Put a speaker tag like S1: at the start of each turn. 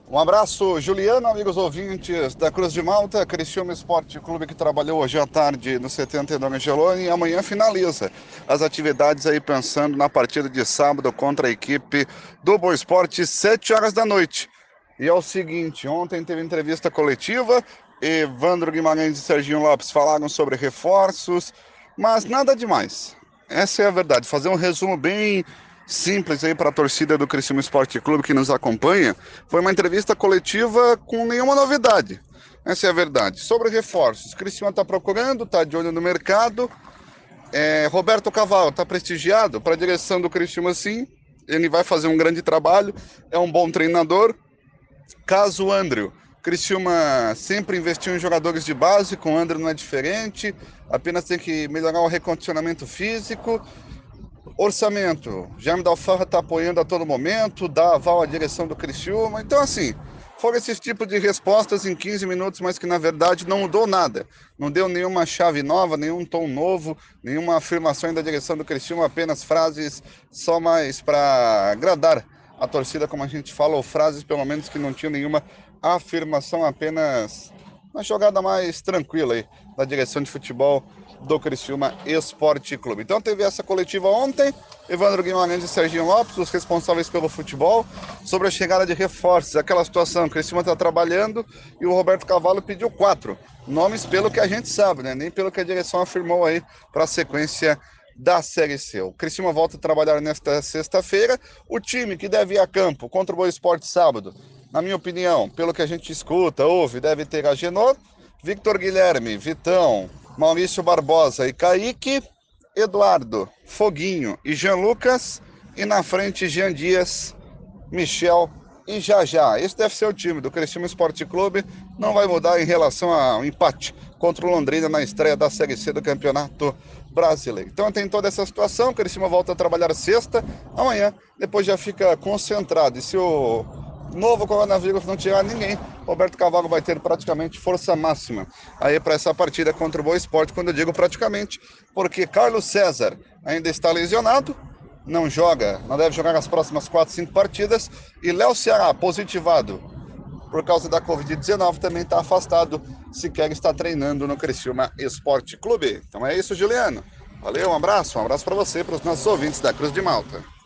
S1: Um abraço, Juliano, amigos ouvintes da Cruz de Malta, Criciúma Esporte Clube, que trabalhou hoje à tarde no 72 Angeloni, e amanhã finaliza as atividades aí pensando na partida de sábado contra a equipe do Boa Esporte, 7 horas da noite. E é o seguinte, ontem teve entrevista coletiva, Evandro Guimarães e Serginho Lopes falaram sobre reforços, mas nada demais. Essa é a verdade, fazer um resumo bem simples aí para a torcida do Criciúma Esporte Clube que nos acompanha, foi uma entrevista coletiva com nenhuma novidade. Essa é a verdade. Sobre reforços, Criciúma está procurando, está de olho no mercado. Roberto Cavalo está prestigiado para a direção do Criciúma, sim. Ele vai fazer um grande trabalho, é um bom treinador. Caso Andrew, Criciúma sempre investiu em jogadores de base, com o Andrew não é diferente, apenas tem que melhorar o recondicionamento físico. Orçamento, Jaime Dalfarra está apoiando a todo momento, dá aval à direção do Criciúma. Então, assim, foram esses tipos de respostas em 15 minutos, mas que na verdade não mudou nada. Não deu nenhuma chave nova, nenhum tom novo, nenhuma afirmação da direção do Criciúma, apenas frases só mais para agradar a torcida, como a gente fala, ou frases pelo menos que não tinham nenhuma afirmação, apenas uma jogada mais tranquila aí da direção de futebol do Criciúma Esporte Clube. Então teve essa coletiva ontem, Evandro Guimarães e Serginho Lopes, os responsáveis pelo futebol, sobre a chegada de reforços, aquela situação, o Criciúma está trabalhando e o Roberto Cavalo pediu 4 nomes pelo que a gente sabe, né? Nem pelo que a direção afirmou aí para a sequência da Série C. O Criciúma volta a trabalhar nesta sexta-feira, o time que deve ir a campo contra o Boa Esporte sábado, na minha opinião, pelo que a gente escuta, ouve, deve ter Agenor, Victor Guilherme, Vitão, Maurício Barbosa e Kaique, Eduardo, Foguinho e Jean Lucas, e na frente Jean Dias, Michel e Jajá. Esse deve ser o time do Criciúma Esporte Clube, não vai mudar em relação ao empate contra o Londrina na estreia da Série C do Campeonato Brasileiro. Então tem toda essa situação, o Criciúma volta a trabalhar sexta, amanhã, depois já fica concentrado, e se o novo coronavírus não tirar ninguém, Roberto Cavalo vai ter praticamente força máxima aí para essa partida contra o Boa Esporte. Quando eu digo praticamente, porque Carlos César ainda está lesionado, não joga, não deve jogar as próximas 4, 5 partidas, e Léo Ceará, positivado por causa da Covid-19, também está afastado, sequer está treinando no Criciúma Esporte Clube. Então é isso, Juliano. Valeu, um abraço para você, para os nossos ouvintes da Cruz de Malta.